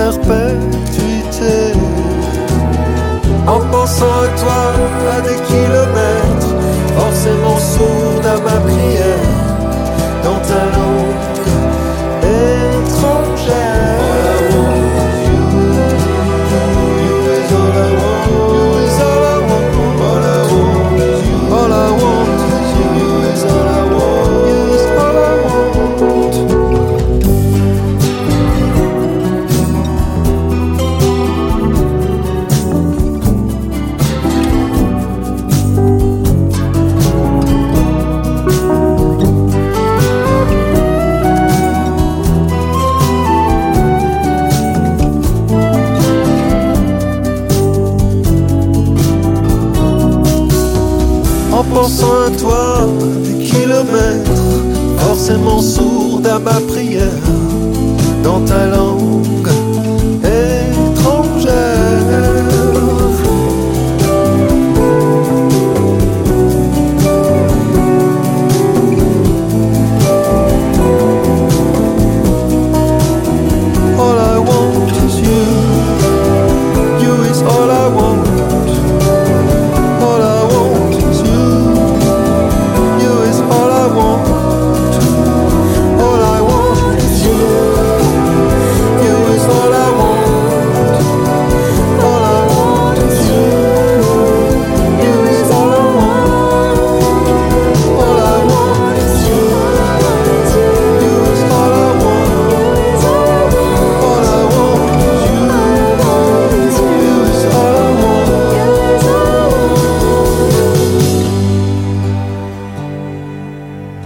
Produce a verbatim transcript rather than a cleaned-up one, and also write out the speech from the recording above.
perpétuité. En pensant à toi, à des kilomètres, forcément sourde à ma prière, dans ta langue étrangère. En pensant à toi, des kilomètres, forcément sourde à ma prière, dans ta langue